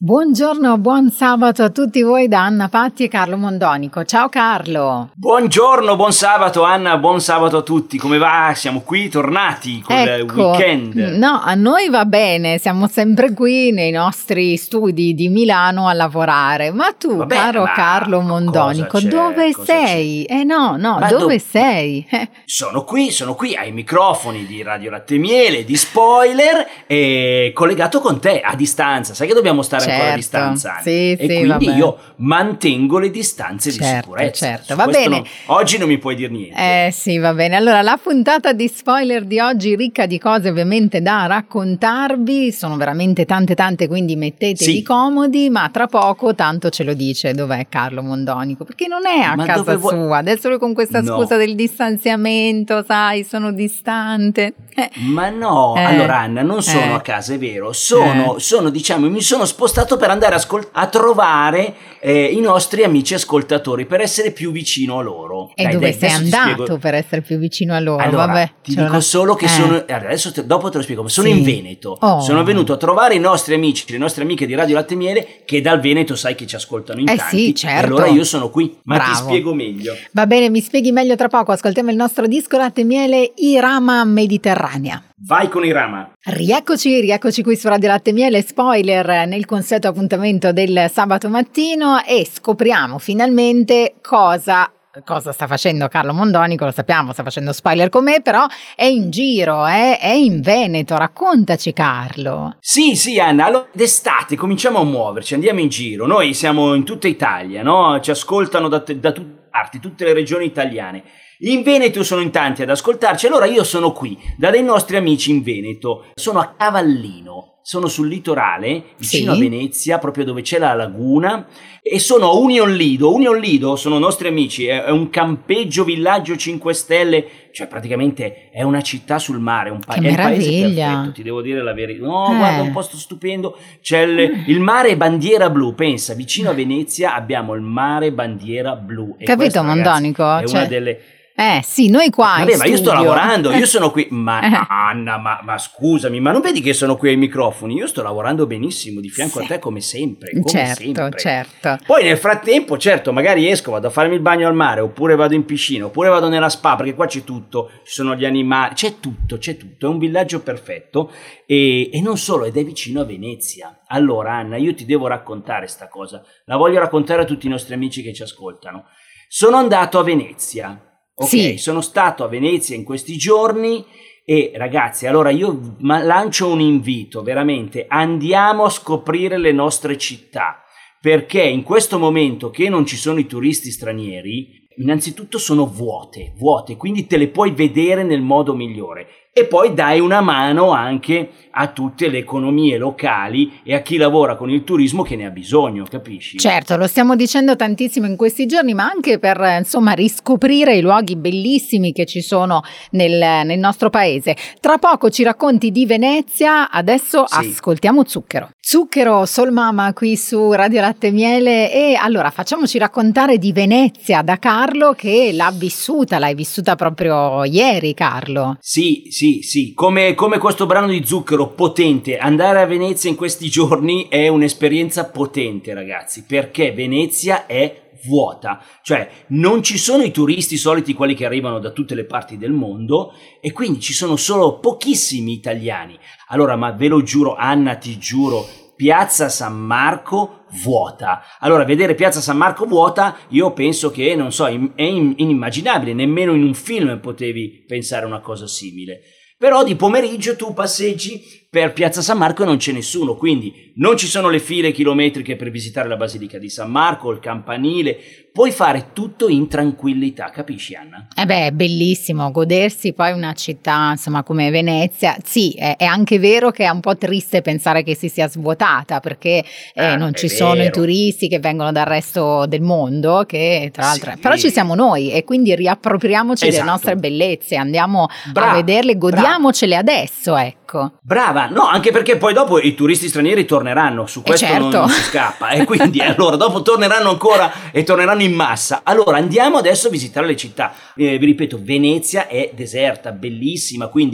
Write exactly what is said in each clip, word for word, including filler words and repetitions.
Buongiorno, buon sabato a tutti voi da Anna Patti e Carlo Mondonico. Ciao Carlo. Buongiorno, buon sabato Anna, buon sabato a tutti. Come va? Siamo qui tornati col ecco, weekend. No, a noi va bene, siamo sempre qui nei nostri studi di Milano a lavorare. Ma tu, Vabbè, caro ma Carlo Mondonico, dove sei? C'è? Eh no, no, ma dove do... sei? Eh. Sono qui, sono qui ai microfoni di Radio Latte Miele, di Spoiler, e collegato con te a distanza. Sai che dobbiamo stare certo. ancora a distanza, sì, e sì, quindi vabbè. io mantengo le distanze certo, di sicurezza. Certo, va bene. Non, oggi non mi puoi dire niente. Eh sì, va bene. Allora, la puntata di Spoiler di oggi ricca di cose ovviamente da raccontarvi, sono veramente tante tante, quindi mettetevi sì. comodi, ma tra poco tanto ce lo dice dov'è Carlo Mondonico, perché non è a ma casa sua, vuoi... adesso lui con questa no. scusa del distanziamento, sai, sono distante. Eh. Ma no, eh. allora Anna, non sono eh. a casa, è vero, sono, eh. sono diciamo, mi sono spostato per andare a, ascol- a trovare eh, i nostri amici ascoltatori, per essere più vicino a loro. E dai, dove dai, sei andato per essere più vicino a loro? Allora, Vabbè, ti dico una... solo che eh. sono, adesso te, dopo te lo spiego, ma sono sì. in Veneto, oh. sono venuto a trovare i nostri amici, le nostre amiche di Radio Latte Miele, che dal Veneto sai che ci ascoltano in eh tanti, sì, certo. e allora io sono qui, ma Bravo. ti spiego meglio. Va bene, mi spieghi meglio tra poco, ascoltiamo il nostro disco Latte Miele Irama Mediterranea. Vai con Irama. Rieccoci, rieccoci qui su Radio Latte Miele, Spoiler, nel consueto appuntamento del sabato mattino, e scopriamo finalmente cosa... Cosa sta facendo Carlo Mondonico, lo sappiamo, sta facendo Spoiler con me, però è in giro, eh? È in Veneto, raccontaci Carlo. Sì, sì Anna, allora d'estate cominciamo a muoverci, andiamo in giro, noi siamo in tutta Italia, no? Ci ascoltano da, da tutte le parti, tutte le regioni italiane. In Veneto sono in tanti ad ascoltarci, allora io sono qui, da dei nostri amici in Veneto, sono a Cavallino, sono sul litorale, vicino sì. a Venezia, proprio dove c'è la laguna, e sono a Union Lido. Union Lido sono nostri amici, è un campeggio villaggio cinque stelle, cioè praticamente è una città sul mare, un pa- che è il paese meraviglia. perfetto, ti devo dire la verità. No, eh. guarda, un posto stupendo, c'è il, il mare bandiera blu, pensa, vicino a Venezia abbiamo il mare bandiera blu. E capito questa, Mondonico? ragazzi, è cioè... una delle... Eh sì, noi qua Vabbè, in ma io sto studio. lavorando, io sono qui, ma Anna, ma, ma scusami, ma non vedi che sono qui ai microfoni? Io sto lavorando benissimo, di fianco sì. a te come sempre, come certo, sempre. certo. Poi nel frattempo, certo, magari esco, vado a farmi il bagno al mare, oppure vado in piscina, oppure vado nella spa, perché qua c'è tutto, ci sono gli animali, c'è tutto, c'è tutto, è un villaggio perfetto, e, e non solo, ed è vicino a Venezia. Allora Anna, io ti devo raccontare sta cosa, la voglio raccontare a tutti i nostri amici che ci ascoltano. Sono andato a Venezia. Ok, sì. Sono stato a Venezia in questi giorni e ragazzi, allora io lancio un invito, veramente, andiamo a scoprire le nostre città, perché in questo momento che non ci sono i turisti stranieri, innanzitutto sono vuote, vuote, quindi te le puoi vedere nel modo migliore. E poi dai una mano anche a tutte le economie locali e a chi lavora con il turismo che ne ha bisogno, capisci? Certo, lo stiamo dicendo tantissimo in questi giorni, ma anche per insomma riscoprire i luoghi bellissimi che ci sono nel, nel nostro paese. Tra poco ci racconti di Venezia, adesso sì. ascoltiamo Zucchero. Zucchero, Soul Mama qui su Radio Latte Miele, e allora facciamoci raccontare di Venezia da Carlo, che l'ha vissuta, l'hai vissuta proprio ieri Carlo. Sì, sì. Sì, sì, come, come questo brano di Zucchero, potente. Andare a Venezia in questi giorni è un'esperienza potente, ragazzi, perché Venezia è vuota, cioè non ci sono i turisti soliti, quelli che arrivano da tutte le parti del mondo, e quindi ci sono solo pochissimi italiani. Allora, ma ve lo giuro, Anna, ti giuro, Piazza San Marco vuota. Allora, vedere Piazza San Marco vuota, io penso che, non so, è inimmaginabile, nemmeno in un film potevi pensare una cosa simile. Però di pomeriggio tu passeggi per Piazza San Marco e non c'è nessuno, quindi non ci sono le file chilometriche per visitare la Basilica di San Marco, il campanile, puoi fare tutto in tranquillità, capisci Anna? Eh beh, è bellissimo godersi poi una città insomma come Venezia. Sì, è, è anche vero che è un po' triste pensare che si sia svuotata, perché eh, ah, non ci vero. sono i turisti che vengono dal resto del mondo, che tra l'altro sì. però ci siamo noi, e quindi riappropriamoci esatto. delle nostre bellezze, andiamo Bra- a vederle, godiamocele Bra- adesso, ecco. Brava, no, anche perché poi dopo i turisti stranieri torneranno, su questo certo. non, non si scappa, e quindi allora dopo torneranno ancora e torneranno in massa. Allora andiamo adesso a visitare le città. Eh, vi ripeto, Venezia è deserta, bellissima, quindi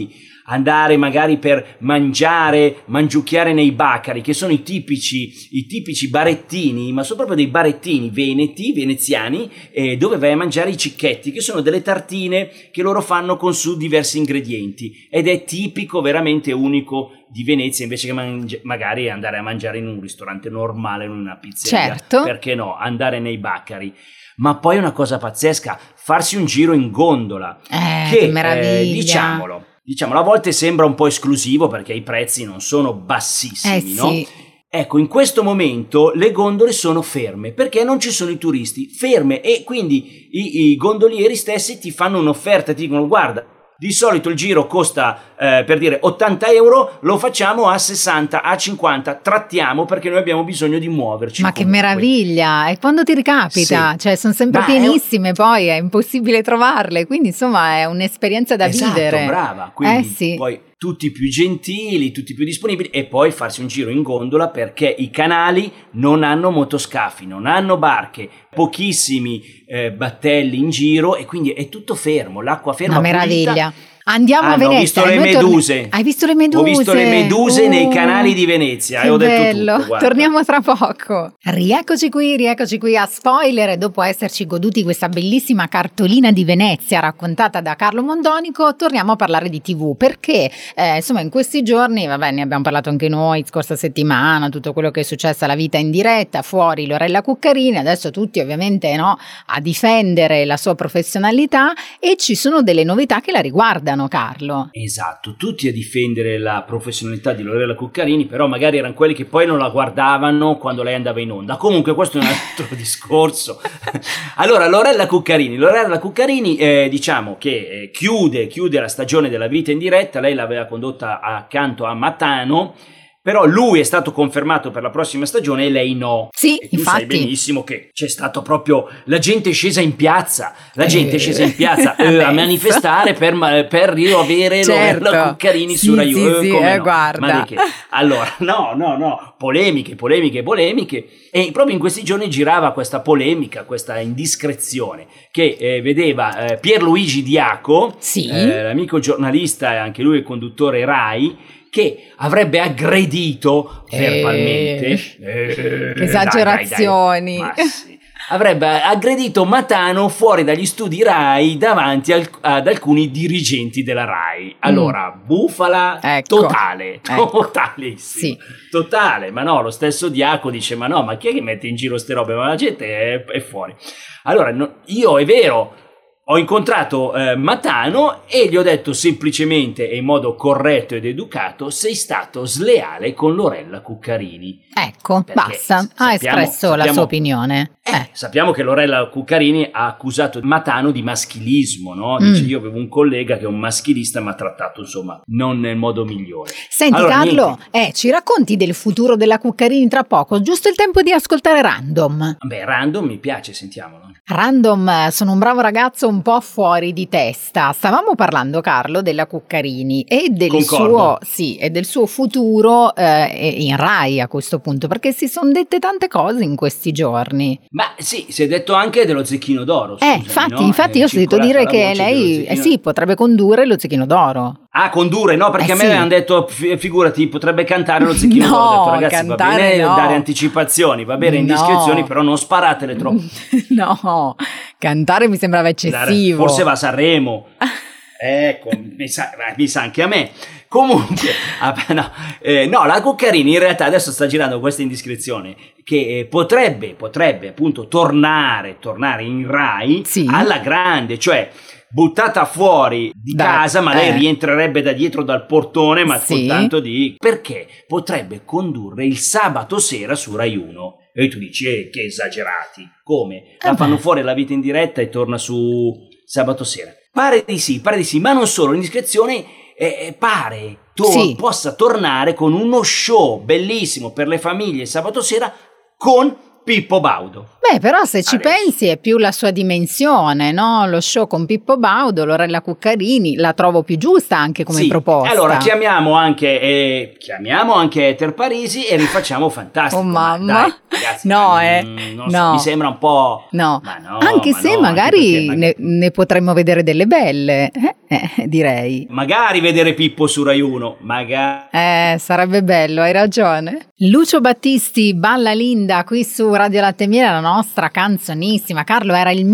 andare magari per mangiare, mangiucchiare nei bacari, che sono i tipici, i tipici barettini, ma sono proprio dei barettini veneti, veneziani, eh, dove vai a mangiare i cicchetti, che sono delle tartine che loro fanno con su diversi ingredienti, ed è tipico, veramente unico di Venezia, invece che mangi- magari andare a mangiare in un ristorante normale, in una pizzeria, certo. Perché no, andare nei bacari. Ma poi una cosa pazzesca, farsi un giro in gondola, eh, che, che meraviglia, eh, diciamolo, diciamolo, a volte sembra un po' esclusivo perché i prezzi non sono bassissimi, eh, no? Sì. Ecco, in questo momento le gondole sono ferme perché non ci sono i turisti, ferme, e quindi i, i gondolieri stessi ti fanno un'offerta, ti dicono: guarda, di solito il giro costa, eh, per dire, ottanta euro, lo facciamo a sessanta, a cinquanta, trattiamo perché noi abbiamo bisogno di muoverci. Ma che comunque. meraviglia! E quando ti ricapita? Sì. Cioè, sono sempre Ma pienissime, poi è impossibile trovarle, quindi insomma è un'esperienza da esatto, vivere. Brava, quindi eh, sì. poi tutti più gentili, tutti più disponibili, e poi farsi un giro in gondola perché i canali non hanno motoscafi, non hanno barche, pochissimi eh, battelli in giro, e quindi è tutto fermo, l'acqua ferma. Una meraviglia. Pulita. Andiamo ah, a Venezia. Ho visto le meduse. Torni... Hai visto le meduse? Ho visto le meduse uh, nei canali di Venezia. Che e ho detto bello. tutto, guarda. Torniamo tra poco. Rieccoci qui, rieccoci qui a Spoiler. Dopo esserci goduti questa bellissima cartolina di Venezia raccontata da Carlo Mondonico, torniamo a parlare di tivù, perché eh, insomma in questi giorni, vabbè, ne abbiamo parlato anche noi scorsa settimana, tutto quello che è successo alla vita in diretta, fuori Lorella Cuccarini, adesso tutti ovviamente no a difendere la sua professionalità, e ci sono delle novità che la riguardano, Carlo. Esatto, tutti a difendere la professionalità di Lorella Cuccarini, però magari erano quelli che poi non la guardavano quando lei andava in onda. Comunque questo è un altro discorso. Allora, Lorella Cuccarini, Lorella Cuccarini eh, diciamo che eh, chiude, chiude la stagione della vita in diretta. Lei l'aveva condotta accanto a Matano, però lui è stato confermato per la prossima stagione e lei no. Sì, e tu infatti. sai benissimo che c'è stato proprio la gente è scesa in piazza, la gente è scesa in piazza eh, a manifestare per, per riavere certo. Lorella Cuccarini sì, su Rai sì, eh, sì, come eh, no? guarda. Ma di che? Allora, no, no, no, polemiche, polemiche, polemiche, e proprio in questi giorni girava questa polemica, questa indiscrezione che eh, vedeva eh, Pierluigi Diaco, sì. eh, l'amico giornalista e anche lui il conduttore Rai, che avrebbe aggredito verbalmente eh, eh, esagerazioni dai, dai, dai. Sì. Avrebbe aggredito Matano fuori dagli studi Rai davanti al, ad alcuni dirigenti della Rai. Allora, mm. bufala ecco. totale, ecco. totalissimo, sì. totale. Ma no, lo stesso Diaco dice: ma no, ma chi è che mette in giro ste robe? Ma la gente è, è fuori. Allora, no, io è vero, ho incontrato eh, Matano e gli ho detto semplicemente e in modo corretto ed educato: sei stato sleale con Lorella Cuccarini. Ecco, perché basta, sappiamo, ha espresso sappiamo, la sua opinione. Eh, eh. Sappiamo che Lorella Cuccarini ha accusato Matano di maschilismo, no? Dice: mm. io avevo un collega che è un maschilista, ma ha trattato insomma non nel modo migliore. Senti allora, Carlo, eh, ci racconti del futuro della Cuccarini tra poco, giusto il tempo di ascoltare Random. Beh, Random mi piace, sentiamolo. Random, sono un bravo ragazzo un po' fuori di testa. Stavamo parlando, Carlo, della Cuccarini e del Concordo. suo sì, e del suo futuro eh, in Rai a questo punto, perché si sono dette tante cose in questi giorni. Ma sì, si è detto anche dello Zecchino d'Oro. Eh, Scusami, infatti, no? infatti io ho sentito dire che lei eh sì, potrebbe condurre lo Zecchino d'Oro. Ah, condurre, no, perché eh a me sì. hanno detto, figurati, potrebbe cantare lo Zecchino no, d'Oro. Ho detto: ragazzi, va bene no. dare anticipazioni, va bene indiscrezioni, no. però non sparatele troppo. No, cantare mi sembrava eccessivo. Forse va a Sanremo. Ecco, mi sa, mi sa anche a me. Comunque, no, eh, no, la Cuccarini in realtà adesso sta girando questa indiscrezione che eh, potrebbe, potrebbe appunto tornare, tornare in Rai sì. alla grande, cioè buttata fuori di da, casa, ma lei eh. rientrerebbe da dietro dal portone, ma sì. soltanto di... perché potrebbe condurre il sabato sera su Rai uno. E tu dici, eh, che esagerati, come? La eh fanno beh. fuori la vita in diretta e torna su sabato sera. Pare di sì, pare di sì, ma non solo, l'indiscrezione eh, pare to- sì. possa tornare con uno show bellissimo per le famiglie sabato sera con Pippo Baudo. Beh, però se ci Adesso. pensi è più la sua dimensione, no? Lo show con Pippo Baudo, Lorella Cuccarini, la trovo più giusta anche come sì. proposta. Allora chiamiamo anche eh, chiamiamo anche Eter Parisi e rifacciamo Fantastico. Oh mamma! Dai. ragazzi, no, ma, eh, mm, non no. so, mi sembra un po'... No, ma no anche ma se no, magari anche ne, perché, ne potremmo vedere delle belle, eh, eh, direi. Magari vedere Pippo su Rai uno, magari... Eh, sarebbe bello, hai ragione. Lucio Battisti, Balla Linda, qui su Radio Latte e Miele, la nostra canzonissima. Carlo, era il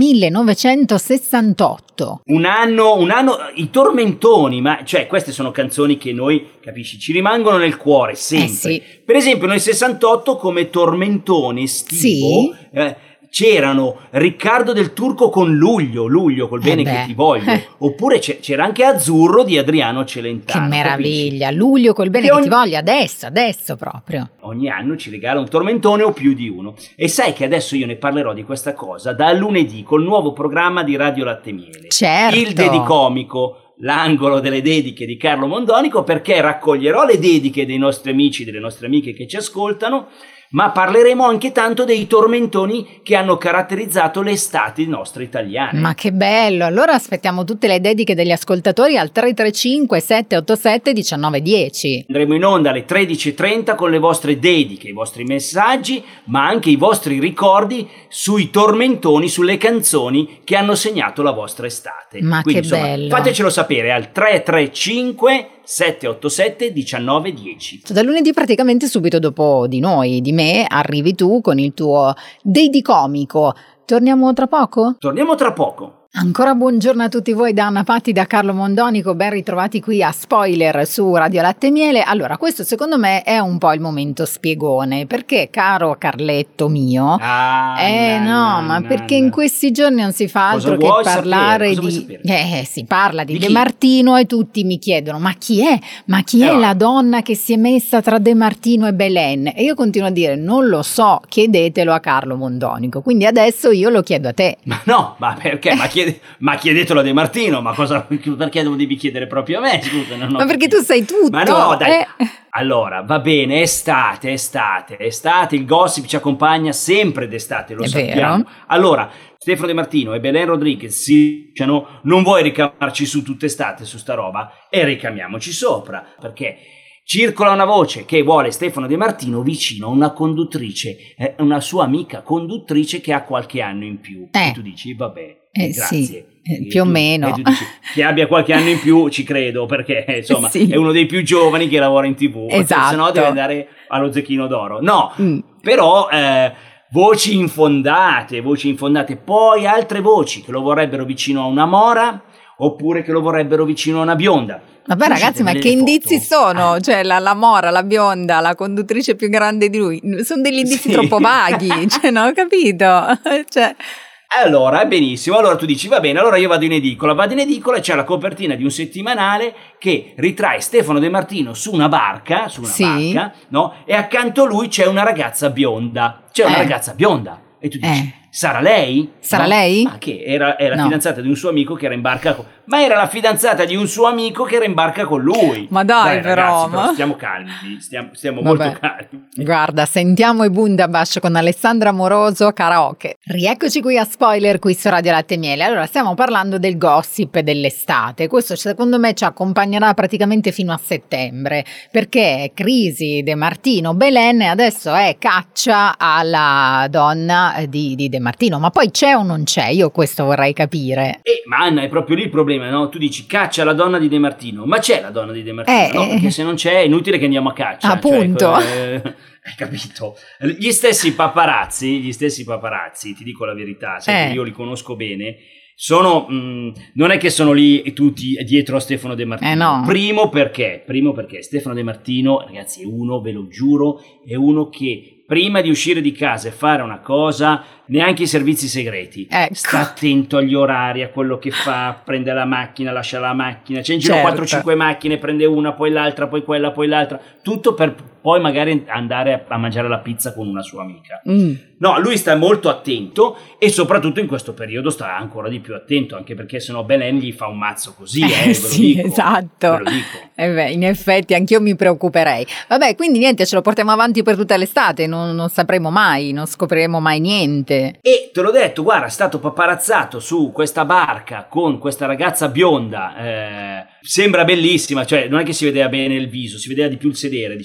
millenovecentosessantotto. Un anno, un anno, i tormentoni, ma cioè queste sono canzoni che noi, capisci, ci rimangono nel cuore sempre. Eh sì. Per esempio nel sessantotto come tormentone estivo Sì. eh, c'erano Riccardo del Turco con Luglio, Luglio col bene Eh che beh. ti voglio, oppure c'è- c'era anche Azzurro di Adriano Che Celentano. meraviglia, Luglio col bene Che che ogni- ti voglio, adesso, adesso proprio. capisci? Ogni anno ci regala un tormentone o più di uno. E sai che adesso io ne parlerò di questa cosa da lunedì col nuovo programma di Radio Latte e Miele. Certo. Il Dedicomico, l'angolo delle dediche di Carlo Mondonico, perché raccoglierò le dediche dei nostri amici, delle nostre amiche che ci ascoltano, ma parleremo anche tanto dei tormentoni che hanno caratterizzato le estati nostre italiane. Ma che bello, allora aspettiamo tutte le dediche degli ascoltatori al tre tre cinque sette otto sette uno nove uno zero. Andremo in onda alle tredici e trenta con le vostre dediche, i vostri messaggi, ma anche i vostri ricordi sui tormentoni, sulle canzoni che hanno segnato la vostra estate. Ma Quindi, che insomma, bello. fatecelo sapere al tre tre cinque sette otto sette uno nove uno zero. Da lunedì praticamente subito dopo di noi, di me, arrivi tu con il tuo Dedicomico. Torniamo tra poco? Torniamo tra poco. Ancora buongiorno a tutti voi da Anna Patti, da Carlo Mondonico, ben ritrovati qui a Spoiler su Radio Latte e Miele. Allora, questo secondo me è un po' il momento spiegone, perché caro Carletto mio, Ah, eh na, no, ma na, perché na. in questi giorni non si fa Cosa altro che vuoi parlare sapere? Cosa di... vuoi sapere? Eh, si parla di, Di De chi? Martino e tutti mi chiedono, ma chi è? Ma chi Eh, è va. la donna che si è messa tra De Martino e Belen? E io continuo a dire, non lo so, chiedetelo a Carlo Mondonico, quindi adesso io lo chiedo a te. Ma no, ma perché? Ma, chiede, ma chiedetelo a De Martino, ma cosa, perché lo devi chiedere proprio a me? Scusa, non ho Ma perché capito. tu sai tutto. Ma no, dai. eh. Allora, va bene, estate, estate, estate, il gossip ci accompagna sempre d'estate, lo È sappiamo. vero. Allora, Stefano De Martino e Belen Rodriguez si dicano, non vuoi ricamarci su tutt'estate su sta roba? E ricamiamoci sopra, perché circola una voce che vuole Stefano De Martino vicino a una conduttrice, eh, una sua amica conduttrice che ha qualche anno in più. Eh. E tu dici, vabbè, Eh, grazie. sì, eh, E più o tu- meno. e tu dici, che abbia qualche anno in più ci credo, perché insomma Sì. è uno dei più giovani che lavora in tv, Esatto. se no deve andare allo Zecchino d'Oro. No, Mm. però eh, voci infondate, voci infondate, poi altre voci che lo vorrebbero vicino a una mora oppure che lo vorrebbero vicino a una bionda. Vabbè Tu ragazzi, uscite ma delle che foto? indizi sono? Eh. Cioè la, la mora, la bionda, la conduttrice più grande di lui, sono degli indizi Sì. troppo vaghi, cioè non ho capito. Cioè, Allora, benissimo, allora tu dici va bene, allora io vado in edicola, vado in edicola e c'è la copertina di un settimanale che ritrae Stefano De Martino su una barca, su una Sì. barca, no? E accanto a lui c'è una ragazza bionda, c'è una Eh. ragazza bionda e tu dici, Eh. sarà lei? Sarà No? lei? Ma che era, era No. fidanzata di un suo amico che era in barca con... Ma era la fidanzata di un suo amico che era in barca con lui. Ma dai, però, ragazzi, ma- stiamo calmi, stiamo, stiamo Vabbè. molto calmi. guarda, sentiamo i Bundabash con Alessandra Moroso, karaoke. Rieccoci qui a Spoiler, qui su Radio Latte e Miele. Allora, stiamo parlando del gossip dell'estate. Questo secondo me ci accompagnerà praticamente fino a settembre, perché crisi De Martino, Belen e adesso è caccia alla donna di, di De Martino. Ma poi c'è o non c'è? Io questo vorrei capire. Eh, ma Anna, è proprio lì il problema, no? Tu dici caccia la donna di De Martino, ma c'è la donna di De Martino? Eh, no, eh. perché se non c'è è inutile che andiamo a caccia. Appunto. Cioè, eh, hai capito? Gli stessi paparazzi, gli stessi paparazzi, ti dico la verità, sai Eh. che io li conosco bene, sono, mh, non è che sono lì tutti dietro a Stefano De Martino. Eh, no. Primo perché, primo perché Stefano De Martino, ragazzi, è uno, ve lo giuro, è uno che prima di uscire di casa e fare una cosa, neanche i servizi segreti. Ecco. Sta attento agli orari, a quello che fa, prende la macchina, lascia la macchina, c'è in giro Certo. quattro cinque macchine, prende una, poi l'altra, poi quella, poi l'altra, tutto per poi magari andare a, a mangiare la pizza con una sua amica. Mm. No, lui sta molto attento e soprattutto in questo periodo sta ancora di più attento, anche perché sennò Belen gli fa un mazzo così, eh, ve lo sì, dico, esatto. ve lo dico. Eh beh, in effetti anch'io mi preoccuperei. Vabbè, quindi niente, ce lo portiamo avanti per tutta l'estate, non, non sapremo mai, non scopriremo mai niente. E te l'ho detto, guarda, è stato paparazzato su questa barca con questa ragazza bionda, eh, sembra bellissima, cioè non è che si vedeva bene il viso, si vedeva di più il sedere, diciamo, Ecco. questa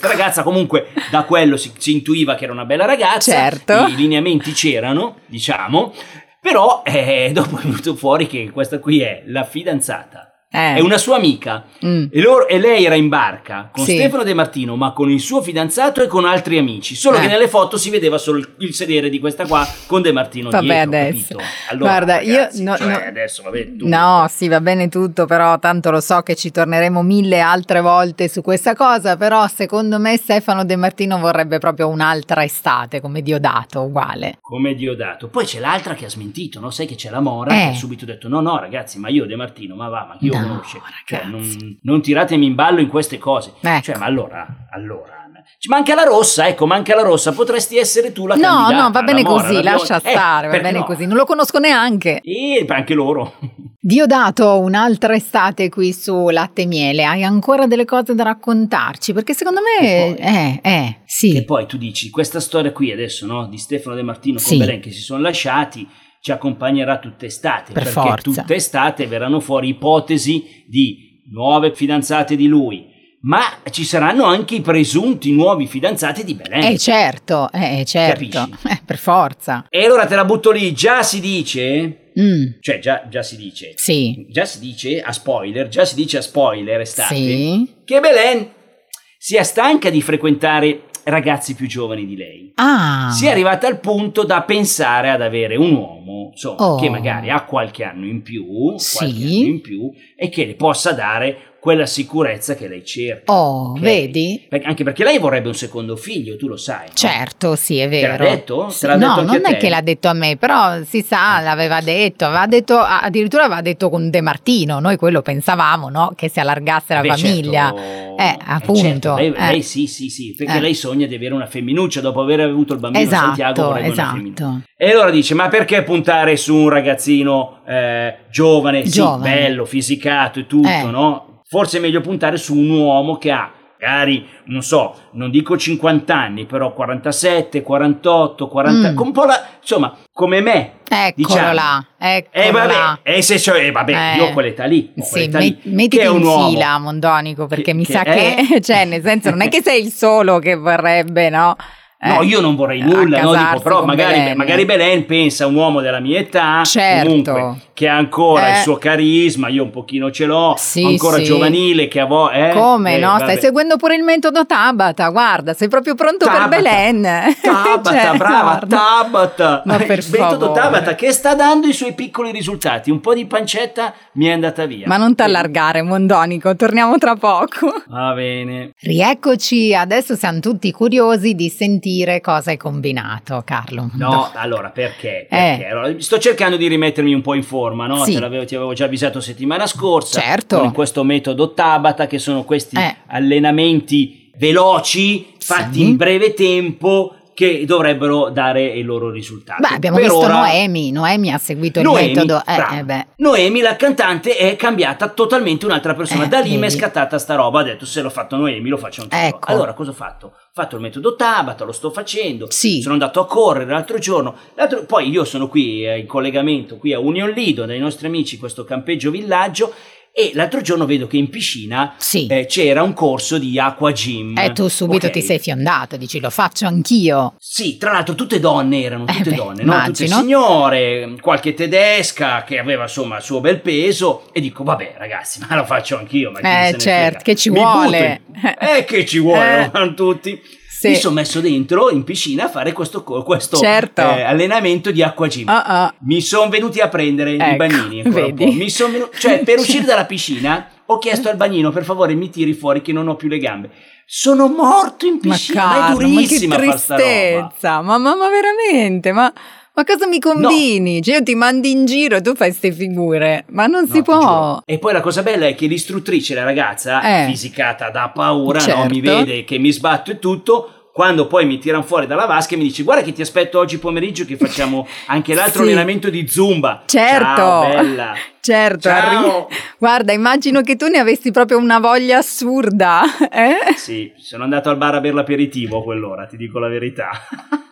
Questa ragazza comunque da quello si, si intuiva che era una bella ragazza, certo. I lineamenti c'erano, diciamo, però eh, dopo è venuto fuori che questa qui è la fidanzata. Eh. È una sua amica mm. e, loro, e lei era in barca con sì. Stefano De Martino, ma con il suo fidanzato e con altri amici, solo eh. che nelle foto si vedeva solo il, il sedere di questa qua con De Martino vabbè, dietro, adesso. capito? Allora, guarda, ragazzi, io no, cioè, no, adesso vabbè, tu. no, sì, va bene tutto, però tanto lo so che ci torneremo mille altre volte su questa cosa, però secondo me Stefano De Martino vorrebbe proprio un'altra estate come Diodato, uguale. Come Diodato. Poi c'è l'altra che ha smentito, no? Sai che c'è la Mora eh. che ha subito detto no, no ragazzi, ma io De Martino, ma va, ma chi lo no, conosce? Cioè, non, non tiratemi in ballo in queste cose. Ecco. Cioè, ma allora, allora ci manca la rossa, ecco, manca la rossa, potresti essere tu la no, candidata. No, no, va bene Mora, così, lascia eh, stare, va bene no? così, non lo conosco neanche. E anche loro. Diodato, un'altra estate qui su Latte e Miele, hai ancora delle cose da raccontarci? Perché secondo me, poi, eh, eh, sì. Che poi tu dici, questa storia qui adesso, no, di Stefano De Martino sì. con Belen che si sono lasciati, ci accompagnerà tutt'estate, per perché forza. tutt'estate verranno fuori ipotesi di nuove fidanzate di lui, ma ci saranno anche i presunti nuovi fidanzati di Belen. Eh certo, eh certo, eh, per forza. E allora te la butto lì, già si dice, mm. cioè già, già si dice, sì. già si dice a spoiler, già si dice a spoiler estate, sì. che Belen sia stanca di frequentare ragazzi più giovani di lei. Ah. Si è arrivata al punto da pensare ad avere un uomo, insomma, oh. che magari ha qualche anno in più, sì. qualche anno in più e che le possa dare quella sicurezza che lei cerca. Oh, okay? Vedi? Perché, anche perché lei vorrebbe un secondo figlio, tu lo sai. No? Certo, sì, è vero. Te l'ha detto? Sì, Te l'ha no, detto anche non a te? è che l'ha detto a me, però si sa, l'aveva detto, aveva detto, addirittura aveva detto con De Martino, noi quello pensavamo, no? Che si allargasse la Beh, famiglia. Certo. Eh, appunto. Eh, certo. Lei, eh. lei sì, sì, sì, perché eh. lei sogna di avere una femminuccia dopo aver avuto il bambino esatto, Santiago, vorrebbe esatto. una femminuccia. E allora dice, ma perché puntare su un ragazzino eh, giovane, giovane, sì, bello, fisicato e tutto, eh. no? Forse è meglio puntare su un uomo che ha magari, non so, non dico cinquanta anni, però quarantasette, quarantotto, quaranta, mm. un po' la, insomma, come me. Eccolo diciamo. là, eccolo eh, vabbè, là. E se cioè, eh, vabbè, eh. io ho quell'età lì. Ho sì, quell'età met- lì mettiti che è un in uomo. fila, Mondonico, perché che, mi che, sa eh? che, cioè, nel senso, non è che sei il solo che vorrebbe, no? No, io non vorrei nulla, no, dico, però magari Belen. magari Belen pensa a un uomo della mia età, certo. comunque, che ha ancora eh. il suo carisma, io un pochino ce l'ho, sì, ancora sì. giovanile, che a vo- eh, come eh, no? vabbè. Stai seguendo pure il metodo Tabata, guarda, sei proprio pronto Tabata. per Belen. Tabata, cioè, brava, guarda. Tabata. Ma per il metodo favore. Tabata che sta dando i suoi piccoli risultati, un po' di pancetta mi è andata via. Ma non t'allargare, Mondonico, torniamo tra poco. Va bene. Rieccoci, adesso siamo tutti curiosi di sentire cosa hai combinato, Carlo. No, allora perché? Perché? Eh. Allora, sto cercando di rimettermi un po' in forma, no? Sì. Te l'avevo, ti avevo già avvisato settimana scorsa. Certo. Con questo metodo Tabata, che sono questi Eh. allenamenti veloci, fatti sì. in breve tempo, che dovrebbero dare i loro risultati. Beh, abbiamo per visto ora, Noemi, Noemi ha seguito Noemi, il metodo. Eh, brava. eh beh. Noemi, la cantante, è cambiata totalmente un'altra persona. Eh, da lì mi è vedi. scattata sta roba. Ha detto, se l'ho fatto Noemi, lo faccio anche io. Ecco. Allora, cosa ho fatto? Ho fatto il metodo Tabata, lo sto facendo. Sì. Sono andato a correre l'altro giorno. L'altro, poi io sono qui eh, in collegamento qui a Union Lido, dai nostri amici, questo campeggio villaggio. E l'altro giorno vedo che in piscina Sì. eh, c'era un corso di acqua gym. E tu subito Ok. ti sei fiondato, dici lo faccio anch'io. Sì, tra l'altro tutte donne erano, Eh tutte beh, donne, no? Tutte immagino. signore, qualche tedesca che aveva insomma il suo bel peso e dico vabbè ragazzi, ma lo faccio anch'io, ma chi Eh, se ne certo, frega? che ci Mi vuole. butto in- Eh, che ci vuole, Eh. vanno tutti. Sì. Mi sono messo dentro in piscina a fare questo, co- questo Certo. eh, allenamento di acqua gym. Ah, ah. Mi sono venuti a prendere i Ecco, bagnini ancora un vedi? po'. Mi son venu- cioè per uscire dalla piscina ho chiesto al bagnino per favore mi tiri fuori che non ho più le gambe. Sono morto in Ma piscina, ma è Carlo, durissima ma che far sta roba. tristezza, ma, ma, ma veramente, ma, ma cosa mi combini? Cioè io ti mandi in giro e tu fai ste figure, ma non No, si ti può. giuro. E poi la cosa bella è che l'istruttrice, la ragazza, Eh. fisicata da paura, Certo. no? Mi vede che mi sbatto e tutto. Quando poi mi tirano fuori dalla vasca e mi dice guarda che ti aspetto oggi pomeriggio che facciamo anche l'altro Sì. allenamento di Zumba. Certo. Ciao bella. Certo, Ciao. arri- guarda, immagino che tu ne avessi proprio una voglia assurda, eh? Sì, sono andato al bar a bere l'aperitivo a quell'ora, ti dico la verità.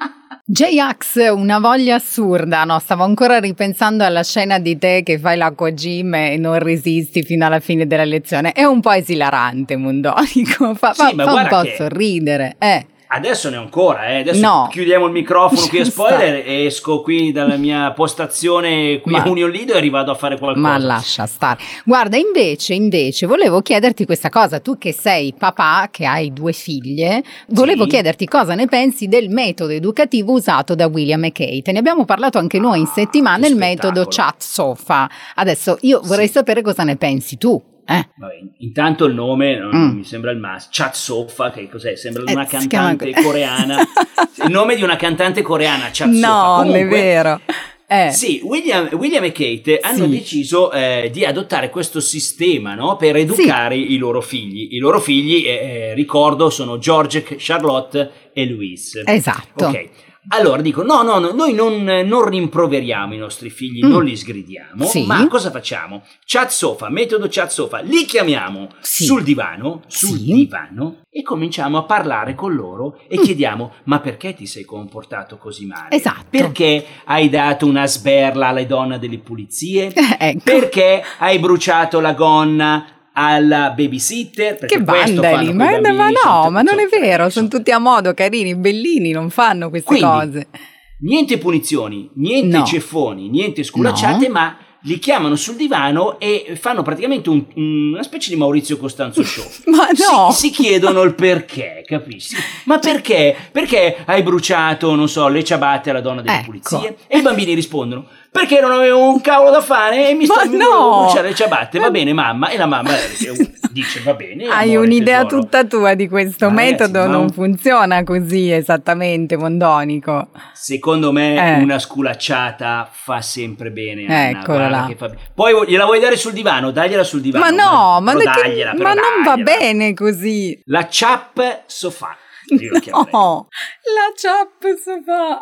J-Ax, una voglia assurda, no? Stavo ancora ripensando alla scena di te che fai l'acqua gym e non resisti fino alla fine della lezione. È un po' esilarante, Mondonico, fa, fa, Sì, ma fa un guarda po' che- sorridere. Eh. Adesso ne ho ancora, eh. Adesso No. chiudiamo il microfono qui a Ci spoiler e esco qui dalla mia postazione qui Ma- a Union Lido e rivado a fare qualcosa. Ma lascia stare. Guarda, invece, invece, volevo chiederti questa cosa. Tu che sei papà, che hai due figlie, volevo Sì. chiederti cosa ne pensi del metodo educativo usato da William e Kate. Ne abbiamo parlato anche noi in Ah, settimana, che il metodo spettacolo. chat sofa. Adesso io vorrei Sì. sapere cosa ne pensi tu. Eh. Vabbè, intanto il nome non Mm. mi sembra il massimo. Chat Sofa, che cos'è? Sembra di Eh, una si chiama cantante così. coreana. Il nome di una cantante coreana, Chat Sofa. No, non è Comunque, vero. Eh. Sì, William, William e Kate hanno Sì. deciso eh, di adottare questo sistema, no, per educare i loro figli. I loro figli, eh, eh, ricordo, sono George, Charlotte e Louise. Esatto. Ok. Allora dico, no, no, no, noi non, non rimproveriamo i nostri figli, Mm. non li sgridiamo, Sì. ma cosa facciamo? Chat sofa, metodo chat sofa, li chiamiamo Sì. sul divano, sul Sì. divano e cominciamo a parlare con loro e Mm. chiediamo, ma perché ti sei comportato così male? Esatto. Perché hai dato una sberla alle donne delle pulizie? Ecco. Perché hai bruciato la gonna alla babysitter? Perché Che questo vandali, fanno ma, quei bambini, ma no, sono- ma non è sono- vero, sono sono- tutti a modo, carini, bellini, non fanno queste Quindi, cose. Niente punizioni, niente No. ceffoni, niente sculacciate, No. ma li chiamano sul divano e fanno praticamente un- una specie di Maurizio Costanzo show. Ma no! Si, si chiedono il perché, capisci? Ma perché? Perché hai bruciato, non so, le ciabatte alla donna delle Ecco. pulizie? E i bambini rispondono, perché non avevo un cavolo da fare e mi Ma sto mi no! volevo bruciare le ciabatte. Va Ma- bene, mamma. E la mamma eh, dice, va bene. Hai amore, un'idea tesoro. tutta tua di questo Ma ragazzi, metodo, ma non un- funziona così esattamente, Mondonico. Secondo me Eh. una sculacciata fa sempre bene, Anna, Eccola guarda là. che fa- Poi gliela vuoi dare sul divano? Dagliela sul divano. Ma no, ma, però che- dagliela, però ma non va dagliela. bene così. La chap sofà. Io lo chiamerei. No, la chap sofà.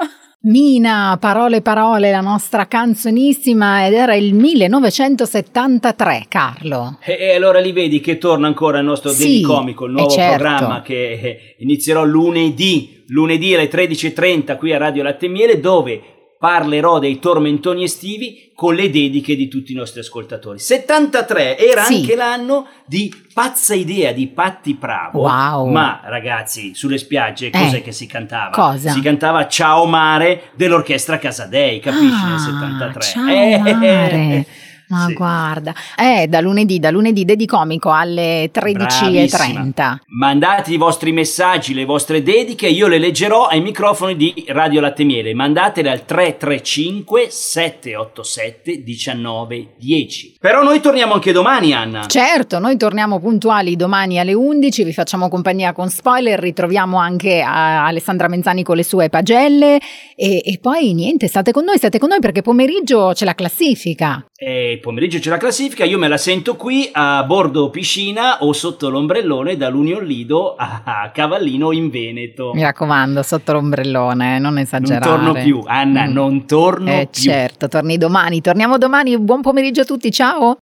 Mina, parole parole, la nostra canzonissima, ed era il millenovecentosettantatré, Carlo. E, e allora li vedi che torna ancora il nostro Sì, Daily Comico, il nuovo eh, certo. programma che eh, inizierò lunedì, lunedì alle tredici e trenta qui a Radio Latte e Miele, dove parlerò dei tormentoni estivi con le dediche di tutti i nostri ascoltatori. settantatré era Sì. anche l'anno di Pazza Idea di Patti Pravo. Wow. Ma ragazzi, sulle spiagge cos'è Eh, che si cantava? cosa? Si cantava Ciao Mare dell'orchestra Casadei, capisci? Nel Ah, settantatré. ciao Eh, mare. Ma sì. guarda, eh, da lunedì, da lunedì Dedicomico alle tredici e trenta. Mandate i vostri messaggi, le vostre dediche, io le leggerò ai microfoni di Radio Latte e Miele. Mandatele al tre tre cinque sette otto sette uno nove uno zero. Però noi torniamo anche domani, Anna. Certo, noi torniamo puntuali domani alle undici, vi facciamo compagnia con spoiler, ritroviamo anche a Alessandra Menzani con le sue pagelle e, e poi niente, state con noi, state con noi perché pomeriggio c'è la classifica. E pomeriggio c'è la classifica, io me la sento qui a bordo piscina o sotto l'ombrellone dall'Union Lido a a Cavallino in Veneto. Mi raccomando, sotto l'ombrellone, non Non esagerare. torno più, Anna, Mm. non torno Eh più. certo, torni domani, torniamo domani, buon pomeriggio a tutti, ciao!